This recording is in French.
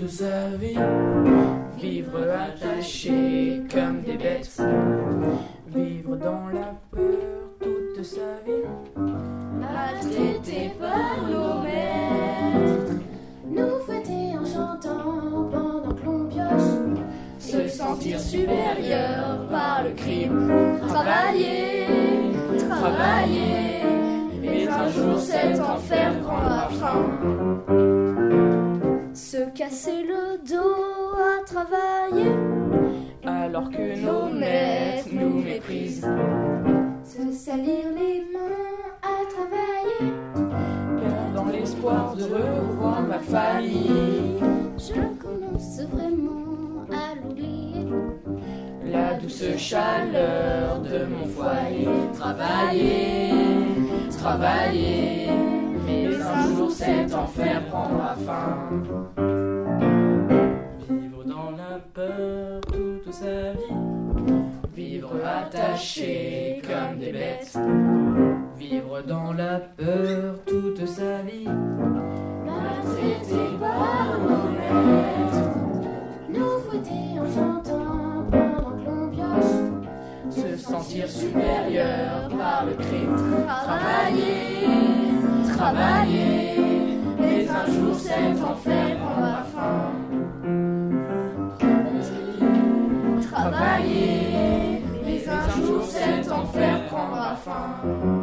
toute sa vie, vivre attachés comme des bêtes, vivre dans la peur toute sa vie, maltraités par nos maîtres, nous fouetter en chantant pendant que l'on pioche, se sentir supérieur par le crime, travailler, travailler, mais un jour cet enfer prendra fin. Se casser le dos à travailler, Alors que nos maîtres nous méprisent, se salir les mains à travailler, dans l'espoir de revoir ma famille. je commence vraiment à l'oublier. La douce chaleur de mon foyer, travailler, travailler, mais un jour cet enfer prendra fin. Vivre dans la peur toute sa vie, vivre attaché comme des bêtes, vivre dans la peur toute sa vie, Maltraités par nos maîtres, nous fouetter en chantant pendant que l'on pioche, se sentir supérieur par le crime, travailler, travailler, mais un jour cet enfer prendra fin. travailler, Mais un jour cet enfer prendra fin.